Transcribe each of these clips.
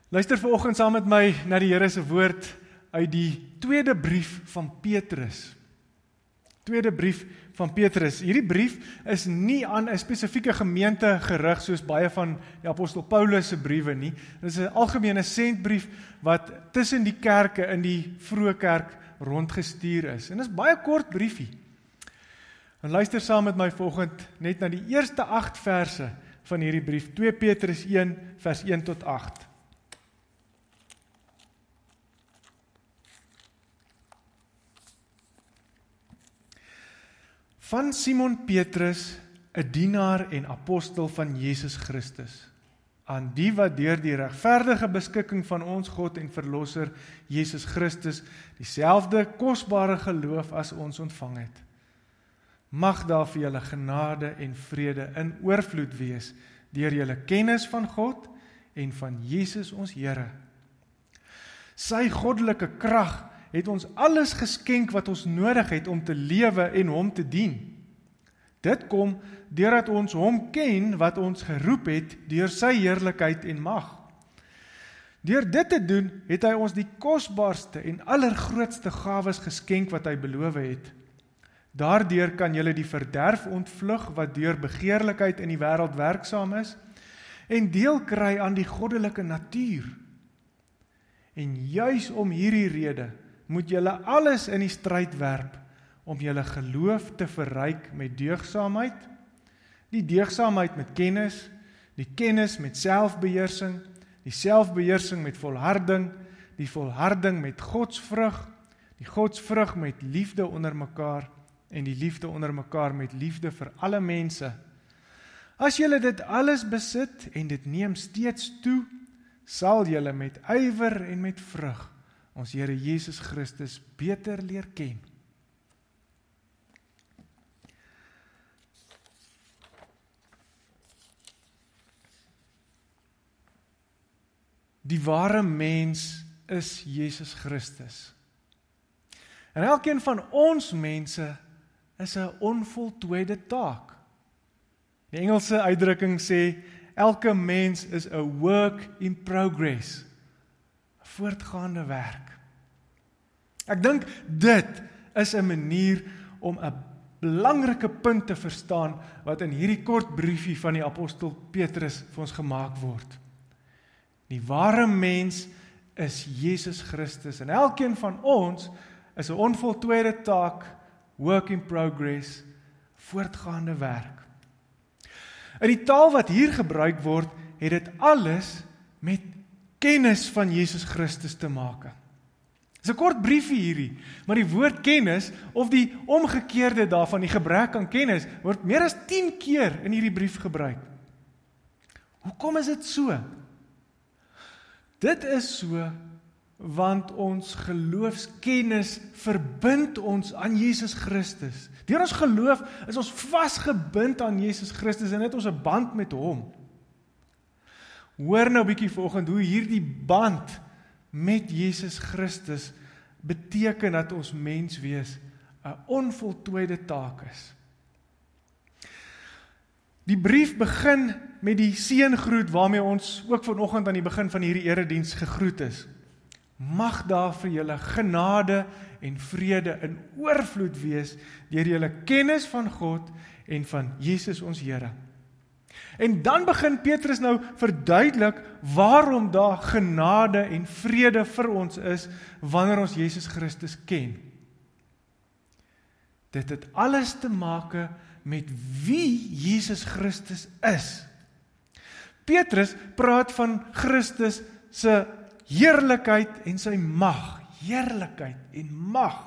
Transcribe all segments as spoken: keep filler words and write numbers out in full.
Luister vanoggend saam met my na die Here se woord uit die tweede brief van Petrus. Tweede brief van Petrus. Hierdie brief is nie aan 'n spesifieke gemeente gerig soos baie van die apostel Paulus se briewe nie. Dit is 'n algemene sendbrief wat tussen die kerke in die vroeë kerk rondgestuur is. En dit is baie kort briefie. En luister saam met my vanoggend net na die eerste agt verse van hierdie brief, twee Petrus een vers een tot agt. Van Simon Petrus, 'n dienaar en apostel van Jesus Christus, aan die wat deur die regverdige beskikking van ons God en Verlosser Jesus Christus dieselfde kosbare geloof as ons ontvang het. Mag daar vir julle genade en vrede in oorvloed wees deur julle kennis van God en van Jesus ons Here. Sy goddelike krag het ons alles geskenk wat ons nodig het om te lewe en hom te dien. Dit kom deurdat ons hom ken wat ons geroep het deur sy heerlikheid en mag. Deur dit te doen het hy ons die kosbaarste en allergrootste gawes geskenk wat hy beloof het. Daardeur kan julle die verderf ontvlug wat deur begeerlikheid in die wêreld werksaam is en deel kry aan die goddelike natuur. En juis om hierdie rede moet julle alles in die stryd werp om julle geloof te verryk met deugsaamheid, die deugsaamheid met kennis, die kennis met selfbeheersing, die selfbeheersing met volharding, die volharding met godsvrug, die godsvrug met liefde onder mekaar en die liefde onder mekaar met liefde vir alle mense. As julle dit alles besit en dit neem steeds toe, sal julle met ywer en met vrug ons Here Jesus Christus beter leer ken. Die ware mens is Jesus Christus. En elkeen van ons mense is 'n onvoltooide taak. Die Engelse uitdrukking sê, elke mens is 'n work in progress. 'n Voortgaande werk. Ek dink dit is 'n manier om 'n belangrike punt te verstaan wat in hierdie kort briefie van die apostel Petrus vir ons gemaak word. Die ware mens is Jesus Christus en elkeen van ons is 'n onvoltooide taak, work in progress, voortgaande werk. In die taal wat hier gebruik word, het dit alles met kennis van Jesus Christus te maak. Dit is 'n kort briefie hierdie, maar die woord kennis, of die omgekeerde daarvan, die gebrek aan kennis, word meer as tien keer in hierdie brief gebruik. Hoekom is dit so? Dit is so, want ons geloofskennis verbind ons aan Jesus Christus. Deur ons geloof is ons vasgebind aan Jesus Christus en het ons 'n band met hom. Hoor nou bietjie vanoggend hoe hierdie band met Jesus Christus beteken dat ons mens wees 'n onvoltooide taak is. Die brief begin met die seëngroet waarmee ons ook vanoggend aan die begin van hierdie erediens gegroet is. Mag daar vir julle genade en vrede in oorvloed wees deur julle kennis van God en van Jesus ons Here. En dan begin Petrus nou verduidelik waarom daar genade en vrede vir ons is wanneer ons Jesus Christus ken. Dit het alles te maak met wie Jesus Christus is. Petrus praat van Christus se heerlikheid en sy mag. Heerlikheid en mag.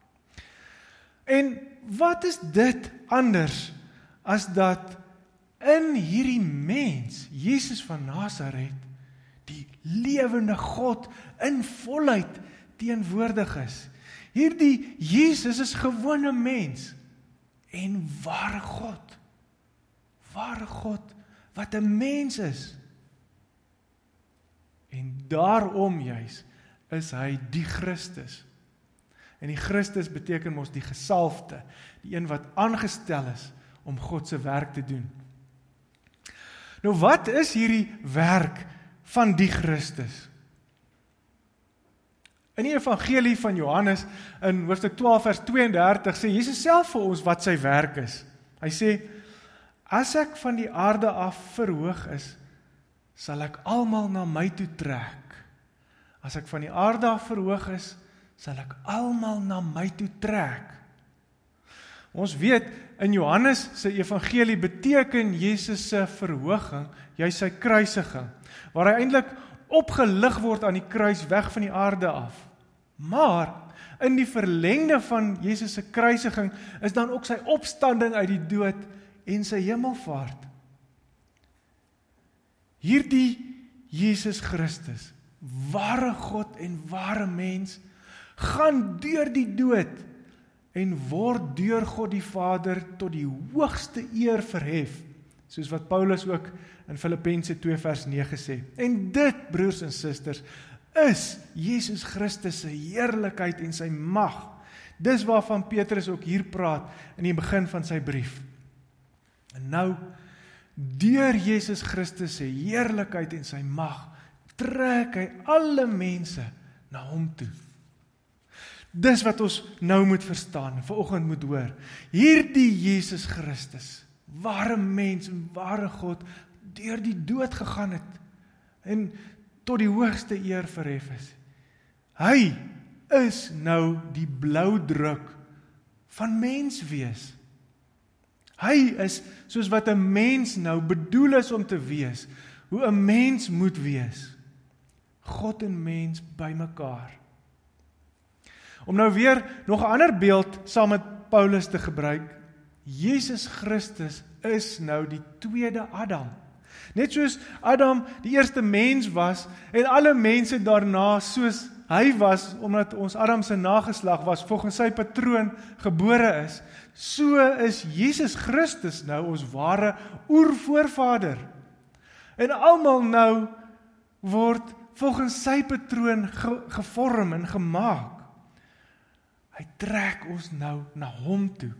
En wat is dit anders as dat in hierdie mens, Jesus van Nasaret, die lewende God in volheid teenwoordig is. Hierdie Jesus is gewone mens en ware God. Ware God wat 'n mens is. En daarom juis is hy die Christus. En die Christus beteken mos die gesalfde, die een wat aangestel is om God se werk te doen. Nou wat is hierdie werk van die Christus? In die evangelie van Johannes, in hoofstuk twaalf vers twee en dertig, sê Jesus self vir ons wat sy werk is. Hy sê, as ek van die aarde af verhoog is, sal ek almal na my toe trek. As ek van die aarde af verhoog is, sal ek almal na my toe trek. Ons weet, in Johannes se evangelie beteken Jesus se verhoging, jy sy kruisiging, waar hy eintlik opgelig word aan die kruis weg van die aarde af. Maar, in die verlengde van Jesus se kruisiging, is dan ook sy opstanding uit die dood en sy hemelvaart. Hierdie Jesus Christus, ware God en ware mens, gaan deur die dood en word deur God die Vader tot die hoogste eer verhef, soos wat Paulus ook in Filippense twee vers nege sê. En dit, broers en susters, is Jesus Christus se heerlikheid en sy mag. Dis waarvan Petrus ook hier praat in die begin van sy brief. En nou, deur Jesus Christus se heerlikheid en sy mag, trek hy alle mense na hom toe. Dis wat ons nou moet verstaan en vanoggend moet hoor. Hierdie Jesus Christus, ware mens en ware God, deur die dood gegaan het en tot die hoogste eer verhef is. Hy is nou die bloudruk van mens wees. Hy is soos wat 'n mens nou bedoel is om te wees, hoe 'n mens moet wees. God en mens by mekaar. Om nou weer nog 'n ander beeld saam met Paulus te gebruik, Jesus Christus is nou die tweede Adam. Net soos Adam die eerste mens was en alle mense daarna soos hy was, omdat ons Adam se nageslag was, volgens sy patroon gebore is, so is Jesus Christus nou ons ware oervoorvader. En almal nou word volgens sy patroon ge, gevorm en gemaak. Hy trek ons nou na hom toe.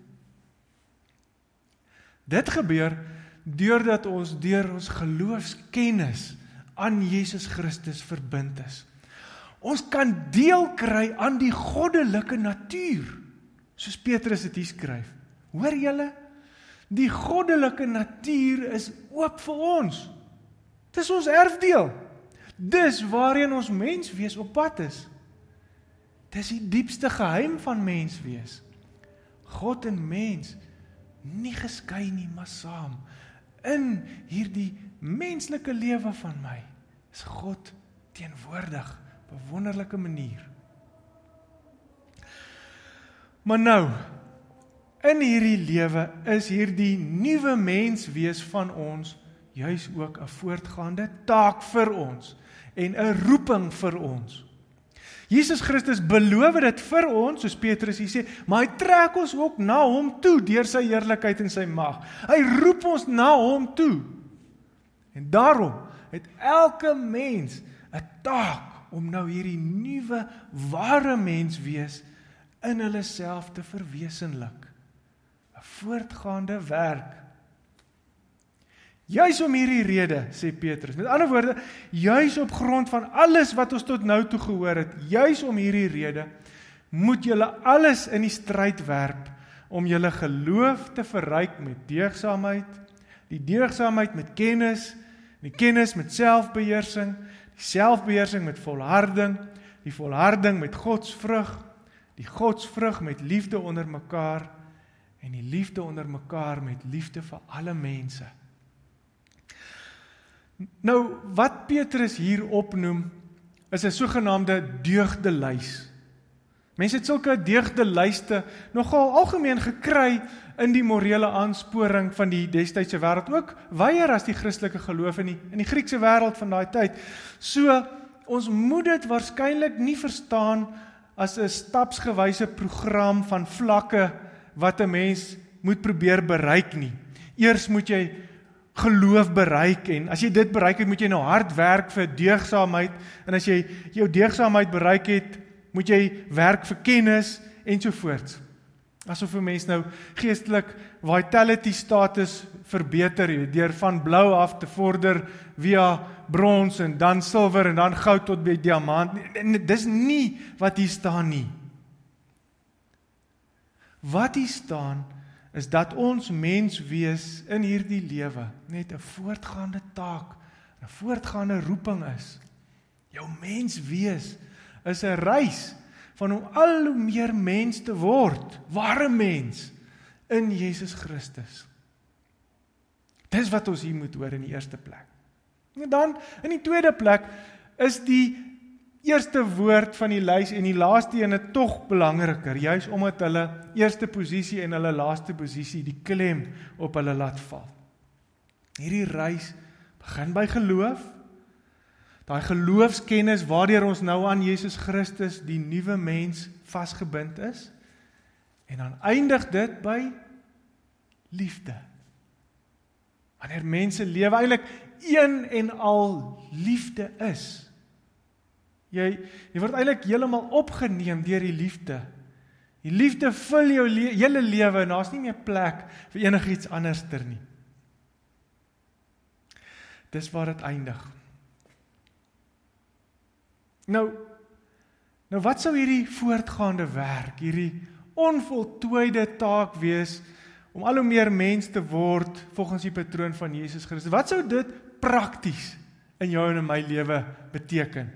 Dit gebeur deurdat ons deur ons geloofskennis aan Jesus Christus verbind is. Ons kan deel kry aan die goddelike natuur, soos Petrus dit hier skryf. Hoor julle? Die goddelike natuur is oop vir ons. Dis ons erfdeel. Dis waarheen ons menswees op pad is. Dis die diepste geheim van menswees. God en mens, nie geskei nie, maar saam. In hierdie menslike lewe van my, is God teenwoordig op 'n wonderlike manier. Maar nou, in hierdie lewe is hierdie nuwe menswees van ons juis ook 'n voortgaande taak vir ons en 'n roeping vir ons. Jesus Christus beloof dit vir ons, soos Petrus hier sê, maar hy trek ons ook na hom toe deur sy heerlikheid en sy mag. Hy roep ons na hom toe. En daarom het elke mens 'n taak om nou hierdie nuwe ware mens wees in hulle self te verwesenlik. 'n Voortgaande werk. Juis om hierdie rede, sê Petrus, met ander woorde, juis op grond van alles wat ons tot nou toe gehoor het, juis om hierdie rede, moet julle alles in die stryd werp, om julle geloof te verryk met deugsaamheid, die deugsaamheid met kennis, die kennis met selfbeheersing, die selfbeheersing met volharding, die volharding met godsvrug, die godsvrug met liefde onder mekaar, en die liefde onder mekaar met liefde vir alle mense. Nou, wat Petrus hier opnoem, is 'n sogenaamde deugdelys. Mense het sulke deugdelyste nogal algemeen gekry in die morele aansporing van die destydse wêreld, ook weier as die Christelike geloof in die, in die Griekse wêreld van daai tyd. So, ons moet dit waarskynlik nie verstaan as 'n stapsgewyse program van vlakke wat 'n mens moet probeer bereik nie. Eers moet jy geloof bereik, en as jy dit bereik het, moet jy nou hard werk vir deugsaamheid, en as jy jou deugsaamheid bereik het, moet jy werk vir kennis, ensovoorts. Asof 'n mens nou geestelik vitality status verbeter, deur van blou af te vorder via brons en dan silwer en dan goud tot by diamant. Dis nie wat hier staan nie. Wat hier staan is dat ons menswees in hierdie lewe net 'n voortgaande taak, 'n voortgaande roeping is. Jou menswees is 'n reis van om al hoe meer mens te word, ware mens, in Jesus Christus. Dis wat ons hier moet hoor in die eerste plek. En dan, in die tweede plek, is die eerste woord van die lys en die laaste ene tog belangriker, juis omdat hulle eerste posisie en hulle laaste posisie die klem op hulle laat val. Hierdie reis begin by geloof, daai geloofskennis waardeur ons nou aan Jesus Christus, die nuwe mens, vasgebind is, en dan eindig dit by liefde. Wanneer mense lewe eintlik een en al liefde is, Jy, jy word eintlik heeltemal opgeneem deur die liefde. Die liefde vul jou le- hele lewe en daar's nie meer plek vir enigiets anderster nie. Dis waar dit eindig. Nou, nou wat sou hierdie voortgaande werk, hierdie onvoltooide taak wees om al hoe meer mens te word volgens die patroon van Jesus Christus? Wat sou dit prakties in jou en in my lewe beteken?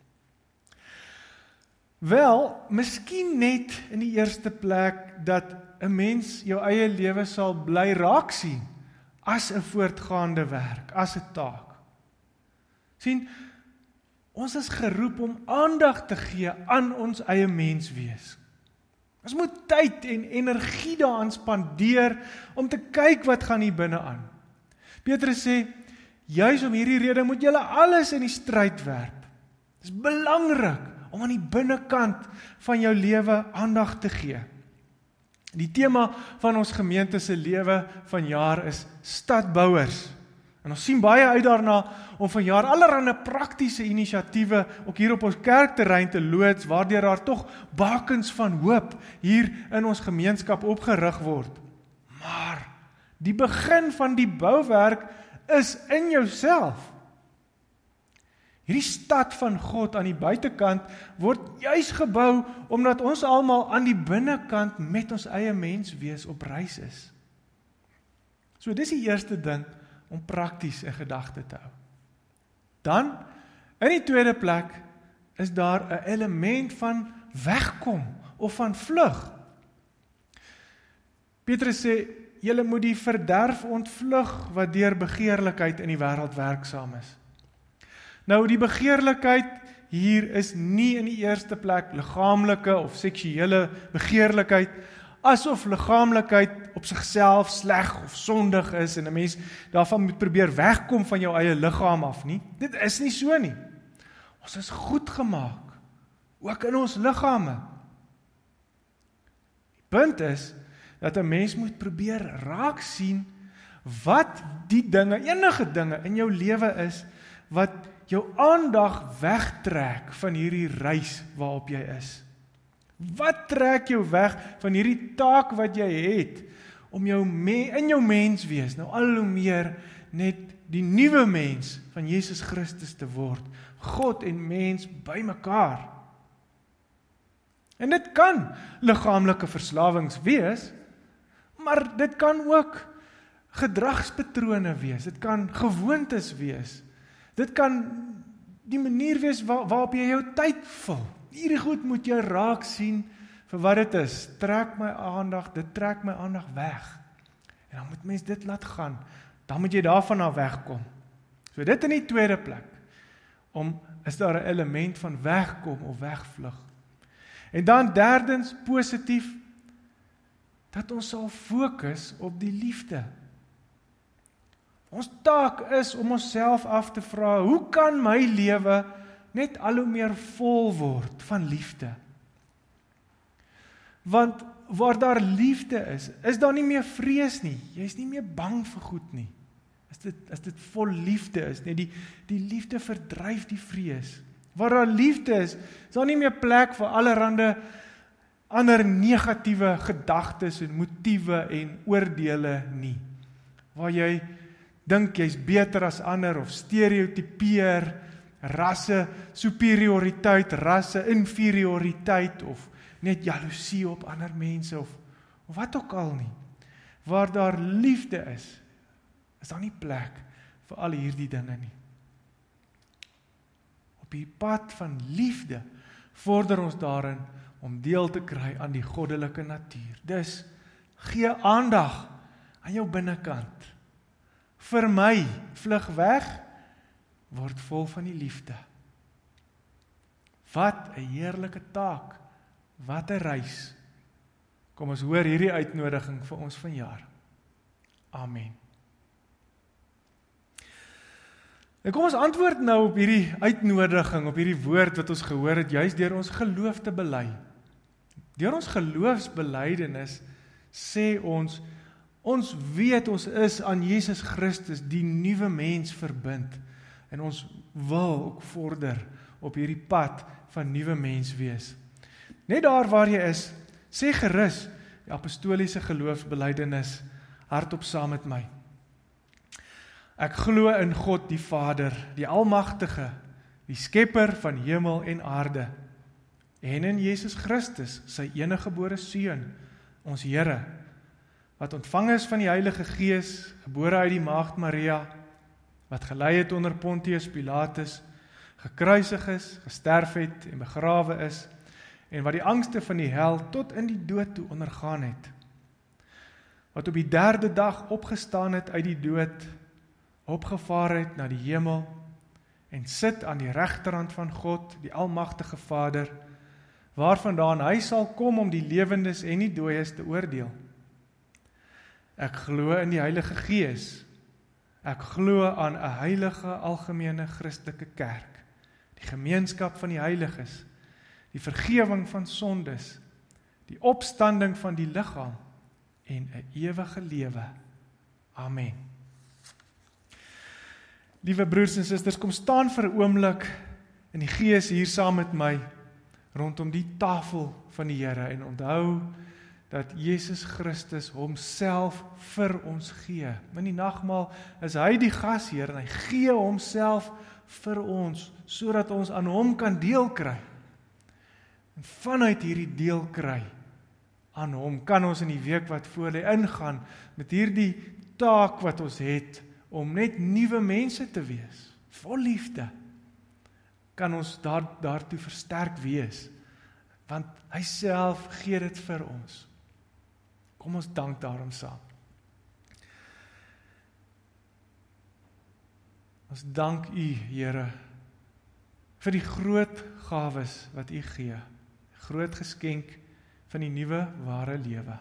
Wel, miskien net in die eerste plek dat 'n mens jou eie lewe sal bly raak sien as 'n voortgaande werk, as 'n taak. Sien, ons is geroep om aandag te gee aan ons eie menswees. Ons moet tyd en energie daaraan spandeer om te kyk wat gaan hier binne aan. Petrus sê, juis om hierdie rede moet julle alles in die stryd werp. Dit is belangrik om aan die binnekant van jou lewe aandag te gee. Die tema van ons gemeente se lewe vanjaar is stadbouers. En ons sien baie uit daarna om vanjaar allerlei praktiese inisiatiewe ook hier op ons kerkterrein te loods, waardeur daar tog bakens van hoop hier in ons gemeenskap opgerig word. Maar die begin van die bouwerk is in jouself. Hierdie stad van God aan die buitekant word juis gebou omdat ons almal aan die binnekant met ons eie menswees op reis is. So dis die eerste ding om prakties 'n gedagte te hou. Dan, in die tweede plek, is daar 'n element van wegkom of van vlug. Petrus sê, julle moet die verderf ontvlug wat deur begeerlikheid in die wêreld werksaam is. Nou, die begeerlikheid hier is nie in die eerste plek liggaamlike of seksuele begeerlikheid, asof liggaamlikheid op sigself sleg of sondig is en 'n mens daarvan moet probeer wegkom van jou eie liggaam af nie. Dit is nie so nie. Ons is goed gemaak, ook in ons liggame. Die punt is dat 'n mens moet probeer raak sien wat die dinge, enige dinge in jou lewe is wat jou aandag wegtrek van hierdie reis waarop jy is. Wat trek jou weg van hierdie taak wat jy het om jou me, in jou menswees nou al hoe meer net die nuwe mens van Jesus Christus te word, God en mens by mekaar. En dit kan liggaamlike verslawings wees, maar dit kan ook gedragspatrone wees, dit kan gewoontes wees. Dit kan die manier wees waar, waarop jy jou tyd vul. Hierdie goed moet jy raak sien vir wat dit is. Trek my aandag, dit trek my aandag weg. En dan moet mens dit laat gaan. Dan moet jy daarvan af wegkom. So dit in die tweede plek. Om, is daar 'n element van wegkom of wegvlug. En dan derdens, positief, dat ons sal fokus op die liefde. Ons taak is om onsself af te vra, hoe kan my lewe net al hoe meer vol word van liefde? Want waar daar liefde is, is daar nie meer vrees nie. Jy is nie meer bang vir goed nie. As dit, as dit vol liefde is, nee, die, die liefde verdryf die vrees. Waar daar liefde is, is daar nie meer plek vir allerhande ander negatiewe gedagtes en motiewe en oordeele nie. Waar jy dink jy's beter as ander of stereotipeer, rasse superioriteit, rasse inferioriteit of net jaloesie op ander mense of, of wat ook al nie. Waar daar liefde is, is daar nie plek vir al hierdie dinge nie. Op die pad van liefde vorder ons daarin om deel te kry aan die goddelike natuur. Dus, gee aandag aan jou binnekant. Vir my, vlug weg, word vol van die liefde. Wat 'n heerlike taak, wat 'n reis. Kom ons hoor hierdie uitnodiging vir ons vanjaar. Amen. En kom ons antwoord nou op hierdie uitnodiging, op hierdie woord wat ons gehoor het, juist deur ons geloof te bely. Deur ons geloofsbelydenis sê ons, ons weet ons is aan Jesus Christus die nuwe mens verbind. En ons wil ook vorder op hierdie pad van nuwe mens wees. Net daar waar jy is, sê gerus die apostoliese geloofsbelydenis hardop saam met my. Ek glo in God die Vader, die Almagtige, die Skepper van hemel en aarde, en in Jesus Christus, sy enige gebore Seun, ons Here, wat ontvang is van die Heilige Gees, gebore uit die Maagd Maria, wat gelei het onder Pontius Pilatus, gekruisig is, gesterf het en begrawe is, en wat die angste van die hel tot in die dood toe ondergaan het, wat op die derde dag opgestaan het uit die dood, opgevaar het na die hemel, en sit aan die regterhand van God, die Almagtige Vader, waarvandaan hy sal kom om die lewendes en die dooies te oordeel. Ek glo in die Heilige Gees, ek glo aan 'n heilige algemene Christelike kerk, die gemeenskap van die heiliges, die vergewing van sondes, die opstanding van die liggaam en 'n ewige lewe. Amen. Liewe broers en susters, kom staan vir 'n oomblik in die Gees hier saam met my rondom die tafel van die Here en onthou dat Jesus Christus homself vir ons gee. In die nagmaal is hy die gasheer en hy gee homself vir ons sodat ons aan hom kan deel kry. En vanuit hierdie deel kry aan hom kan ons in die week wat voor lê ingaan met hierdie taak wat ons het om net nuwe mense te wees, vol liefde. Kan ons daar, daartoe versterk wees, want hy self gee dit vir ons. Kom ons dank daarom saam. Ons dank U, Here, vir die groot gawes wat U gee, groot geskenk van die nuwe ware lewe.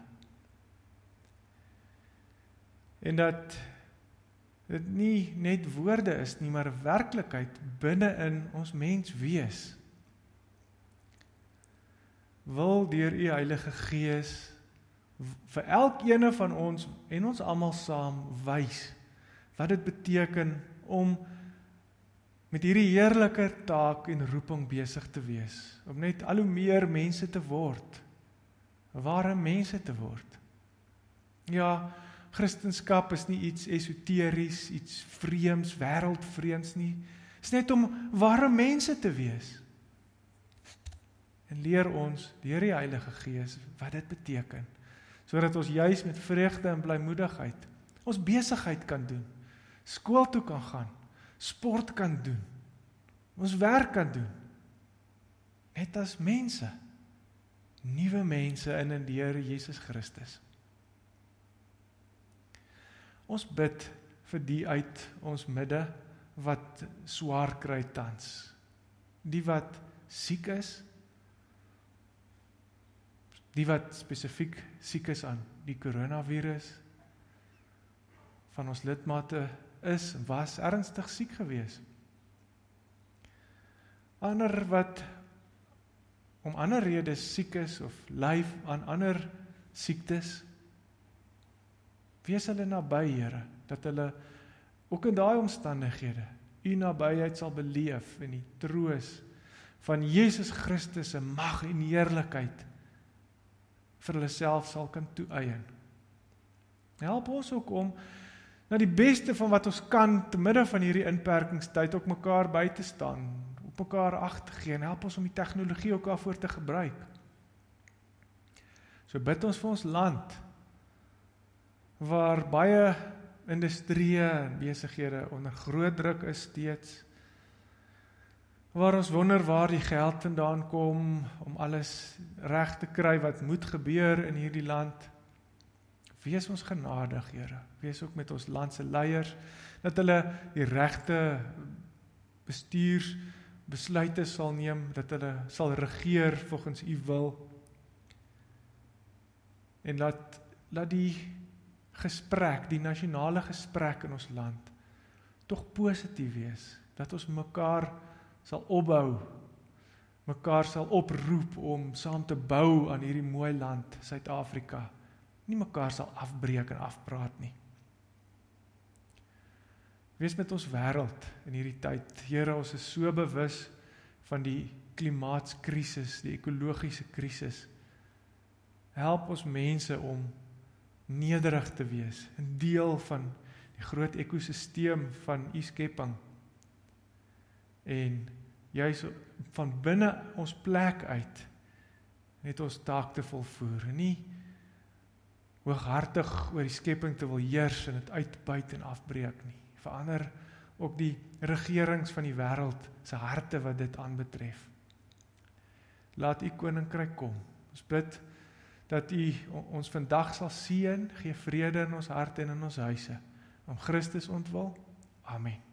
En dat dit nie net woorde is nie, maar werklikheid binne in ons mens wees. Wil deur U Heilige Gees vir elkeen van ons en ons almal saam wys wat dit beteken om met hierdie heerlike taak en roeping besig te wees, om net al hoe meer mense te word, ware mense te word. Ja, Christendom is nie iets esoteries, iets vreemds, wêreldvreemds nie. Dit is net om ware mense te wees. En leer ons deur die Heilige Gees wat dit beteken, sodat ons juis met vreugde en blymoedigheid ons besigheid kan doen, skool toe kan gaan, sport kan doen, ons werk kan doen, net as mense, nuwe mense in en deur Jesus Christus. Ons bid vir die uit ons midde wat swaar kry tans, die wat siek is, die wat spesifiek siek is aan die coronavirus, van ons lidmate is, was ernstig siek gewees. Ander wat om ander redes siek is of ly aan ander siektes, wees hulle naby, Here, dat hulle ook in daai omstandighede U nabyheid sal beleef en die troos van Jesus Christus se mag en heerlikheid vir hulle self sal kan toeëien. Help ons ook om na die beste van wat ons kan te midde van hierdie inperkingstyd ook mekaar by te staan, op mekaar ag te gee en help ons om die tegnologie ook daarvoor te gebruik. So bid ons vir ons land, waar baie industrieë en besighede onder groot druk is steeds, waar ons wonder waar die geld vandaan kom, om alles reg te kry wat moet gebeur in hierdie land. Wees ons genadig, Here, wees ook met ons landse leiers, dat hulle die regte bestuursbesluite sal neem, dat hulle sal regeer volgens U wil, en laat, laat die gesprek, die nasionale gesprek in ons land, tog positief wees, dat ons mekaar sal opbou, mekaar sal oproep om saam te bou aan hierdie mooi land, Suid-Afrika, nie mekaar sal afbreek en afpraat nie. Wees met ons wêreld in hierdie tyd, Here, ons is so bewus van die klimaatskrisis, die ekologiese krisis. Help ons mense om nederig te wees, 'n deel van die groot ekosisteem van U skepping. En juis van binne ons plek uit net ons taak te volvoer, en nie hooghartig oor die skepping te wil heers en dit uitbuit en afbreek nie. Verander ook die regerings van die wêreld se harte wat dit aanbetref. Laat U koninkryk kom. Ons bid dat U ons vandag sal seën, gee vrede in ons harte en in ons huise. Om Christus ontwil. Amen.